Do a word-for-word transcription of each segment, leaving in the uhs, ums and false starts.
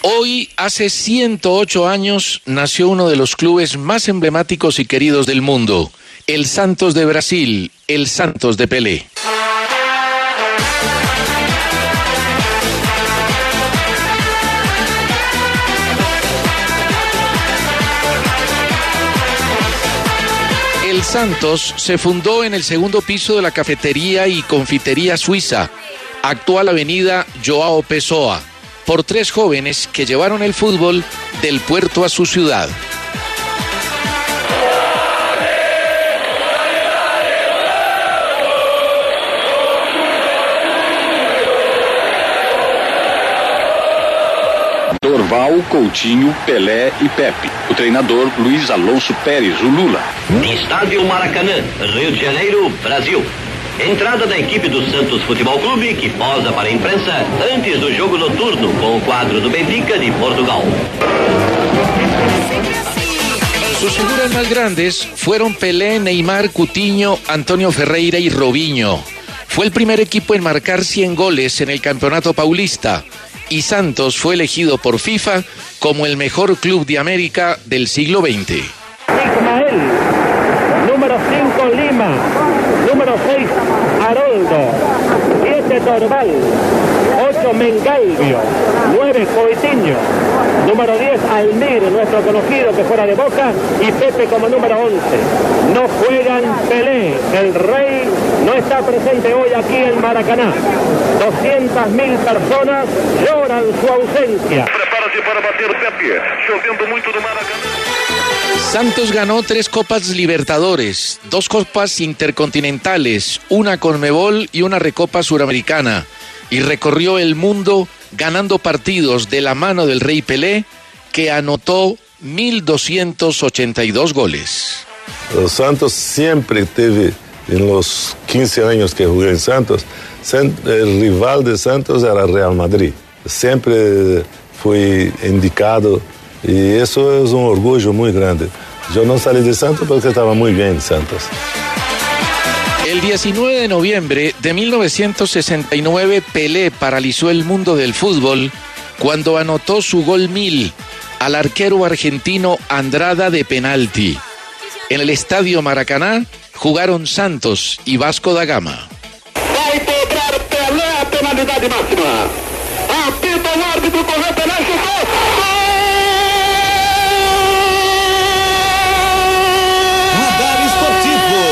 Hoy, hace ciento ocho años, nació uno de los clubes más emblemáticos y queridos del mundo, el Santos de Brasil, el Santos de Pelé. El Santos se fundó en el segundo piso de la cafetería y confitería suiza, actual avenida Joao Pessoa, por tres jóvenes que llevaron el fútbol del puerto a su ciudad. Dorval, Coutinho, Pelé e Pepe. O treinador Luiz Alonso Pérez, o Lula. Estádio Maracanã, Rio de Janeiro, Brasil. Entrada da equipe do Santos Futebol Clube, que posa para a imprensa antes do jogo noturno com o quadro do Benfica de Portugal. Sus figuras más grandes fueron Pelé, Neymar, Coutinho, Antonio Ferreira y Robinho. Fue el primer equipo en marcar cien goles en el Campeonato Paulista y Santos fue elegido por FIFA como el mejor club de América del siglo veinte. Ismael, número cinco Lima, número seis Haroldo, siete Dorval, ocho Mengalvio, nueve Coutinho, número diez Almir, nuestro conocido que fuera de Boca, y Pepe como número once. No juegan Pelé, el rey no está presente hoy aquí en Maracaná. doscientas mil personas lloran su ausencia. Prepara-se para bater Pepe, chovendo muito no Maracaná. Santos ganó tres Copas Libertadores, dos Copas Intercontinentales, una Conmebol y una Recopa Suramericana, y recorrió el mundo ganando partidos de la mano del Rey Pelé, que anotó mil doscientos ochenta y dos goles. O Santos siempre teve, en los quince años que jugué en Santos, el rival de Santos era Real Madrid. Siempre fui indicado y eso es un orgullo muy grande. Yo no salí de Santos porque estaba muy bien en Santos. El diecinueve de noviembre de mil novecientos sesenta y nueve, Pelé paralizó el mundo del fútbol cuando anotó su gol mil al arquero argentino Andrada de penalti. En el Estadio Maracaná jugaron Santos y Vasco da Gama. Vai cobrar Pelé a penalidade máxima. Apita o árbitro, correu Pelé, chutou. Radar Esportivo.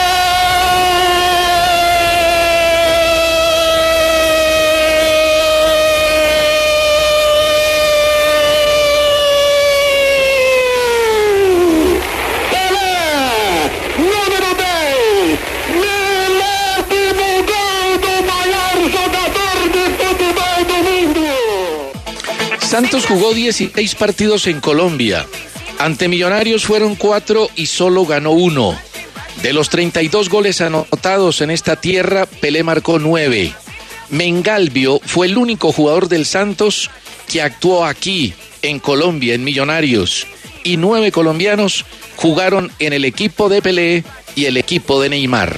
Santos jugó dieciséis partidos en Colombia. Ante Millonarios fueron cuatro y solo ganó uno. De los treinta y dos goles anotados en esta tierra, Pelé marcó nueve. Mengalvio fue el único jugador del Santos que actuó aquí, en Colombia, en Millonarios. Y nueve colombianos jugaron en el equipo de Pelé y el equipo de Neymar.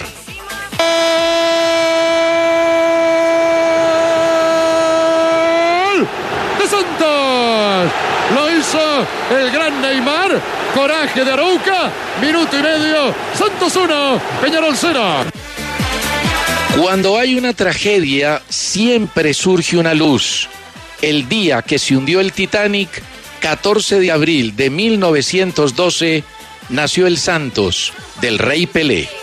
Santos, lo hizo el gran Neymar, coraje de Arauca, minuto y medio, Santos uno, Peñarol cero. Cuando hay una tragedia, siempre surge una luz. El día que se hundió el Titanic, catorce de abril de mil novecientos doce, nació el Santos del Rey Pelé.